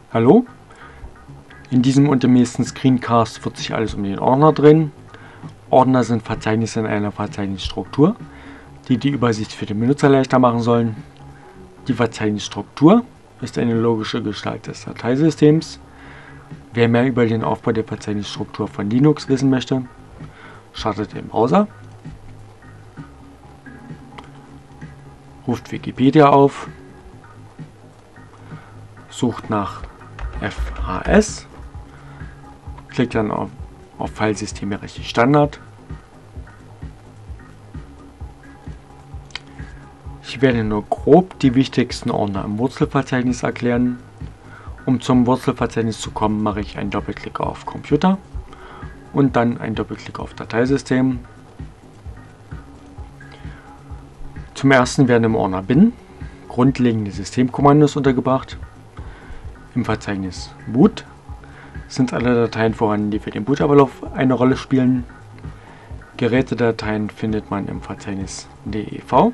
Hallo, in diesem und dem nächsten Screencast wird sich alles um den Ordner drehen. Ordner sind Verzeichnisse in einer Verzeichnisstruktur, die die Übersicht für den Benutzer leichter machen sollen. Die Verzeichnisstruktur ist eine logische Gestalt des Dateisystems. Wer mehr über den Aufbau der Verzeichnisstruktur von Linux wissen möchte, startet den Browser, ruft Wikipedia auf, sucht nach FHS, klickt dann auf Filesystemhierarchie Standard. Ich werde nur grob die wichtigsten Ordner im Wurzelverzeichnis erklären. Um zum Wurzelverzeichnis zu kommen, mache ich einen Doppelklick auf Computer und dann einen Doppelklick auf Dateisystem. Zum ersten werden im Ordner bin grundlegende Systemkommandos untergebracht. Im Verzeichnis Boot sind alle Dateien vorhanden, die für den Bootablauf eine Rolle spielen. Gerätedateien findet man im Verzeichnis DEV.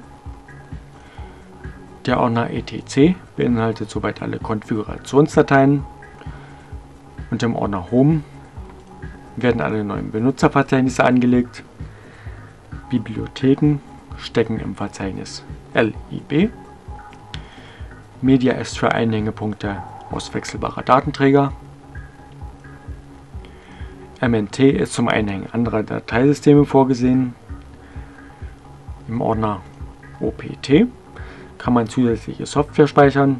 Der Ordner etc beinhaltet soweit alle Konfigurationsdateien und im Ordner Home werden alle neuen Benutzerverzeichnisse angelegt. Bibliotheken stecken im Verzeichnis LIB. Media ist für Einhängepunkte auswechselbarer Datenträger. MNT ist zum Einhängen anderer Dateisysteme vorgesehen. Im Ordner OPT kann man zusätzliche Software speichern.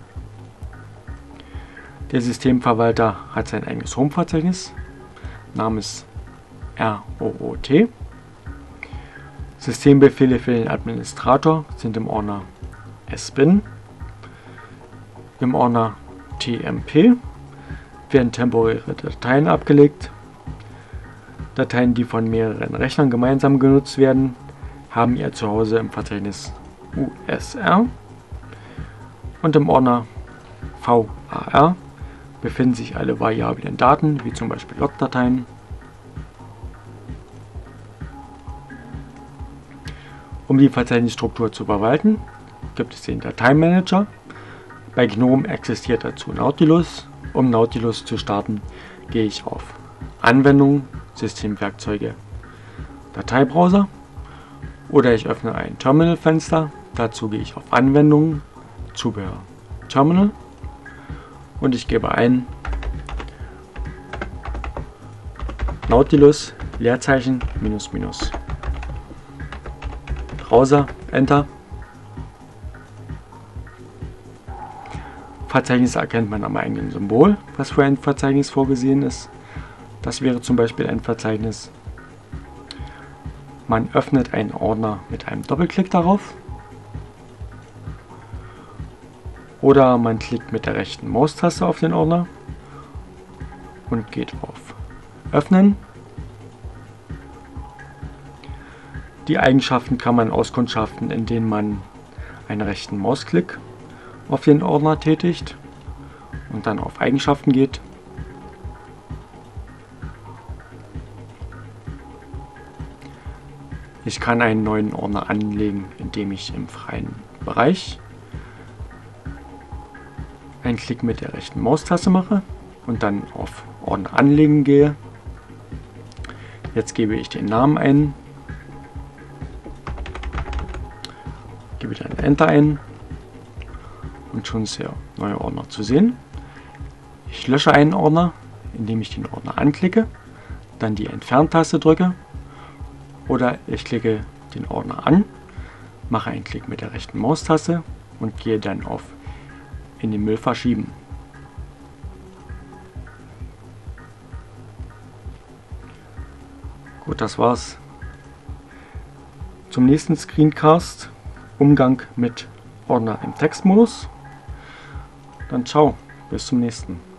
Der Systemverwalter hat sein eigenes Home-Verzeichnis namens ROOT. Systembefehle für den Administrator sind im Ordner SBIN. Im Ordner TMP werden temporäre Dateien abgelegt. Dateien, die von mehreren Rechnern gemeinsam genutzt werden, haben ihr Zuhause im Verzeichnis USR. Und im Ordner VAR befinden sich alle variablen Daten, wie zum Beispiel Logdateien. Um die Verzeichnisstruktur zu verwalten, gibt es den Dateimanager. Bei GNOME existiert dazu Nautilus. Um Nautilus zu starten, gehe ich auf Anwendungen, Systemwerkzeuge, Dateibrowser oder ich öffne ein Terminal-Fenster. Dazu gehe ich auf Anwendungen, Zubehör, Terminal und ich gebe ein Nautilus Leerzeichen minus minus Browser, Enter. Verzeichnis erkennt man am eigenen Symbol, was für ein Verzeichnis vorgesehen ist. Das wäre zum Beispiel ein Verzeichnis. Man öffnet einen Ordner mit einem Doppelklick darauf. Oder man klickt mit der rechten Maustaste auf den Ordner und geht auf Öffnen. Die Eigenschaften kann man auskundschaften, indem man einen rechten Mausklick auf den Ordner tätigt und dann auf Eigenschaften geht. Ich kann einen neuen Ordner anlegen, indem ich im freien Bereich einen Klick mit der rechten Maustaste mache und dann auf Ordner anlegen gehe. Jetzt gebe ich den Namen ein, gebe dann Enter ein und schon ist der neue Ordner zu sehen. Ich lösche einen Ordner, indem ich den Ordner anklicke, dann die Entfernt-Taste drücke oder ich klicke den Ordner an, mache einen Klick mit der rechten Maustaste und gehe dann auf in den Müll verschieben. Gut, das war's. Zum nächsten Screencast Umgang mit Ordner im Textmodus. Dann ciao, bis zum nächsten.